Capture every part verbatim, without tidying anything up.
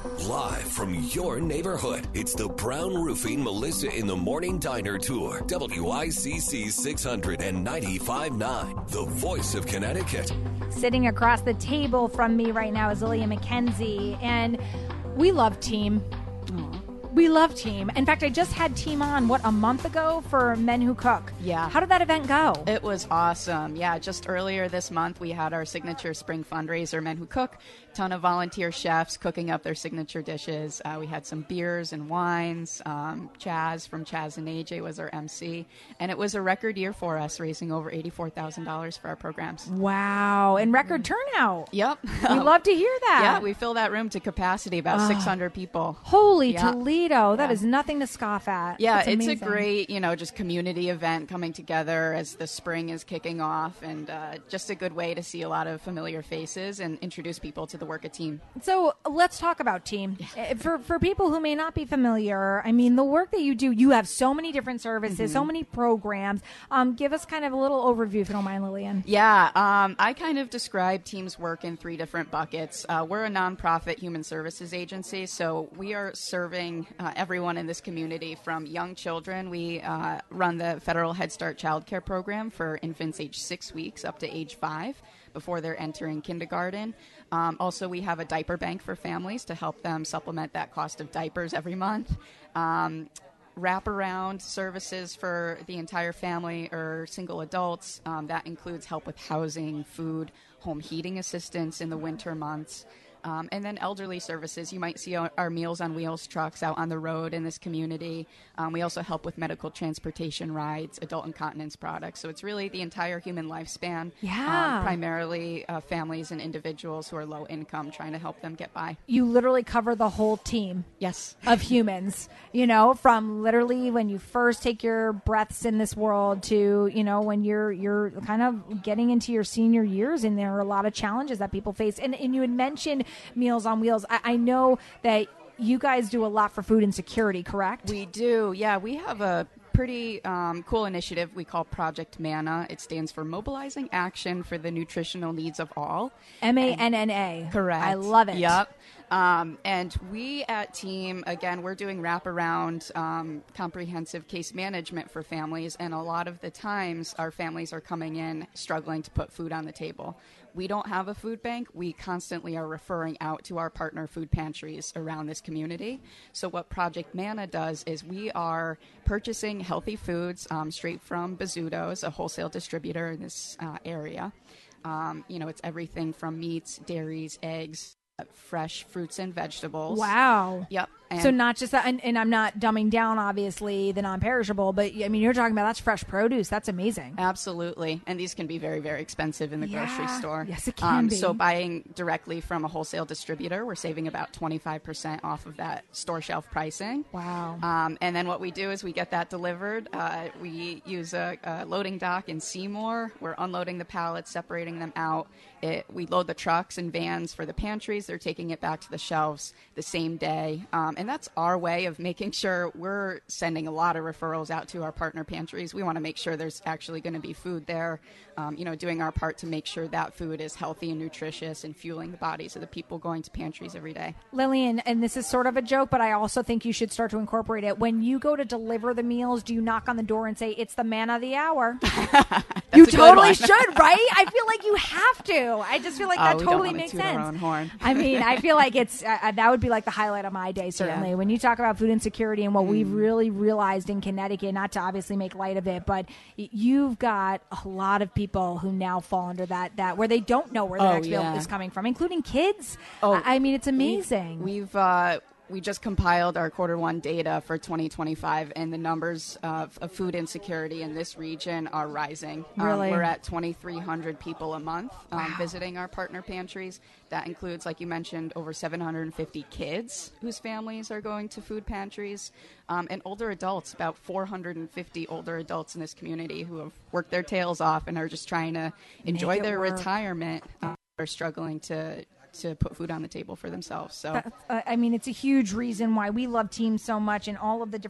Live from your neighborhood, it's the Brown Roofing Melissa in the Morning Diner Tour. W I C C six hundred ninety-five point nine, the voice of Connecticut. Sitting across the table from me right now is Lillian McKenzie, and we love Team. Aww. We love Team. In fact, I just had Team on, what, a month ago for Men Who Cook. Yeah. How did that event go? It was awesome. Yeah, just earlier this month, we had our signature spring fundraiser, Men Who Cook. Ton of volunteer chefs cooking up their signature dishes. Uh, we had some beers and wines. Um, Chaz from Chaz and A J was our M C. And it was a record year for us, raising over eighty-four thousand dollars for our programs. Wow. And record turnout. Yep. We love to hear that. Yeah, we fill that room to capacity, about oh. six hundred people. Holy yeah. Toledo. That yeah. is nothing to scoff at. Yeah, That's it's amazing. a great, you know, just community event coming together as the spring is kicking off, and uh, just a good way to see a lot of familiar faces and introduce people to the work of Team. So let's talk about Team. Yeah. For for people who may not be familiar, I mean, the work that you do, you have so many different services, mm-hmm. so many programs. Um, give us kind of a little overview, if you don't mind, Lillian. Yeah, um, I kind of describe Team's work in three different buckets. Uh, we're a nonprofit human services agency, so we are serving uh, everyone in this community from young children. We uh, run the Federal Head Start Child Care Program for infants age six weeks up to age five before they're entering kindergarten. Um, also, we have a diaper bank for families to help them supplement that cost of diapers every month. Um, wraparound services for the entire family or single adults. Um, that includes help with housing, food, home heating assistance in the winter months. Um, and then elderly services. You might see our, our Meals on Wheels trucks out on the road in this community. Um, we also help with medical transportation rides, adult incontinence products. So it's really the entire human lifespan. Yeah. Um, primarily uh, families and individuals who are low income, trying to help them get by. You literally cover the whole team. Yes. Of humans, you know, from literally when you first take your breaths in this world to, you know, when you're you're kind of getting into your senior years, and there are a lot of challenges that people face. And, and you had mentioned Meals on Wheels. I, I know that you guys do a lot for food insecurity, correct? We do. Yeah, we have a pretty um, cool initiative we call Project MANNA. It stands for Mobilizing Action for the Nutritional Needs of All. M A N N A. Correct. I love it. Yep. Um, and we at Team, again, we're doing wraparound um, comprehensive case management for families. And a lot of the times our families are coming in struggling to put food on the table. We don't have a food bank. We constantly are referring out to our partner food pantries around this community. So what Project MANNA does is we are purchasing healthy foods um, straight from Bizzuto's, a wholesale distributor in this uh, area. Um, you know, it's everything from meats, dairies, eggs, fresh fruits and vegetables. Wow. Yep. And so not just that, and, and I'm not dumbing down, obviously, the non-perishable, but I mean, you're talking about that's fresh produce. That's amazing. Absolutely. And these can be very, very expensive in the yeah. grocery store. Yes, it can um, be. So buying directly from a wholesale distributor, we're saving about twenty-five percent off of that store shelf pricing. Wow. Um, and then what we do is we get that delivered. Uh, we use a, a loading dock in Seymour. We're unloading the pallets, separating them out. It, we load the trucks and vans for the pantries. They're taking it back to the shelves the same day. Um, and that's our way of making sure we're sending a lot of referrals out to our partner pantries. We want to make sure there's actually going to be food there, um, you know, doing our part to make sure that food is healthy and nutritious and fueling the bodies of the people going to pantries every day. Lillian, and this is sort of a joke, but I also think you should start to incorporate it. When you go to deliver the meals, do you knock on the door and say, it's the man of the hour? You totally should, right? I feel like you have to. I just feel like that oh, totally we don't makes want to toot sense. Our own horn. I mean, I feel like it's uh, that would be like the highlight of my day, certainly. Yeah. When you talk about food insecurity and what mm. we've really realized in Connecticut, not to obviously make light of it, but y- you've got a lot of people who now fall under that, that where they don't know where their oh, next meal yeah. is coming from, including kids. Oh, I, I mean, it's amazing. We've, we've uh, we just compiled our quarter one data for twenty twenty-five, and the numbers of, of food insecurity in this region are rising. Really? Um, we're at twenty-three hundred people a month um, wow. visiting our partner pantries. That includes, like you mentioned, over seven hundred fifty kids whose families are going to food pantries, um, and older adults, about four hundred fifty older adults in this community who have worked their tails off and are just trying to enjoy their work. retirement, um, are struggling to to put food on the table for themselves. So, That, uh, I mean, it's a huge reason why we love Team so much, and all of the different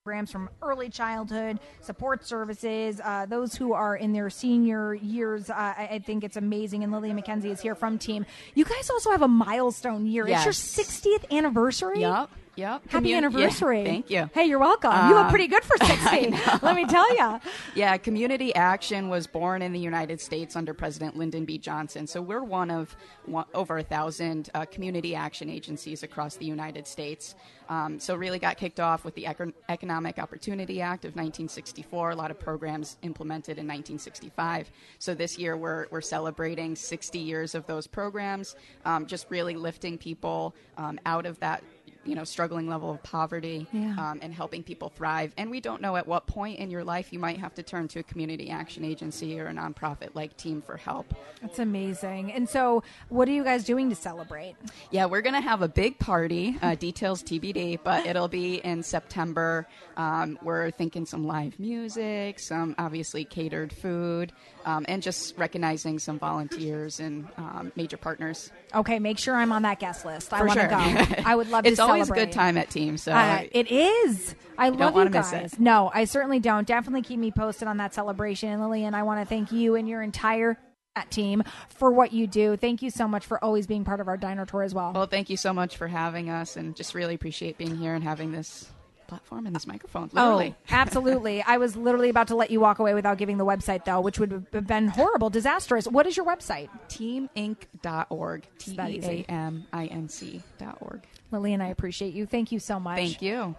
programs from early childhood, support services, uh, those who are in their senior years. Uh, I, I think it's amazing. And Lillian McKenzie is here from Team. You guys also have a milestone year. Yes. It's your sixtieth anniversary. Yep. Yep. Happy Commun- anniversary. Yeah, thank you. Hey, you're welcome. Um, you look pretty good for sixty. Let me tell you. Yeah, Community Action was born in the United States under President Lyndon B. Johnson. So we're one of one, over a thousand uh, community action agencies across the United States. Um, so really got kicked off with the Econ- Economic Opportunity Act of nineteen sixty-four. A lot of programs implemented in nineteen sixty-five. So this year we're we're celebrating sixty years of those programs, um, just really lifting people um, out of that you know, struggling level of poverty, yeah. um, and helping people thrive. And we don't know at what point in your life you might have to turn to a community action agency or a nonprofit like Team for help. That's amazing. And so what are you guys doing to celebrate? Yeah, we're going to have a big party, uh, details T B D, but it'll be in September. Um, we're thinking some live music, some obviously catered food, um, and just recognizing some volunteers and um, major partners. Okay, make sure I'm on that guest list. I For want to sure. go. I would love to It's celebrate. always a good time at Team. So uh, it is. I don't love you wanna miss guys. it. No, I certainly don't. Definitely keep me posted on that celebration. And Lillian, I want to thank you and your entire team for what you do. Thank you so much for always being part of our Diner Tour as well. Well, thank you so much for having us, and just really appreciate being here and having this platform and this microphone. Literally. Oh, absolutely. I was literally about to let you walk away without giving the website, though, which would have been horrible, disastrous. What is your website? team inc dot org. T that E easy. A M I N C dot org. Lillian, I appreciate you. Thank you so much. Thank you.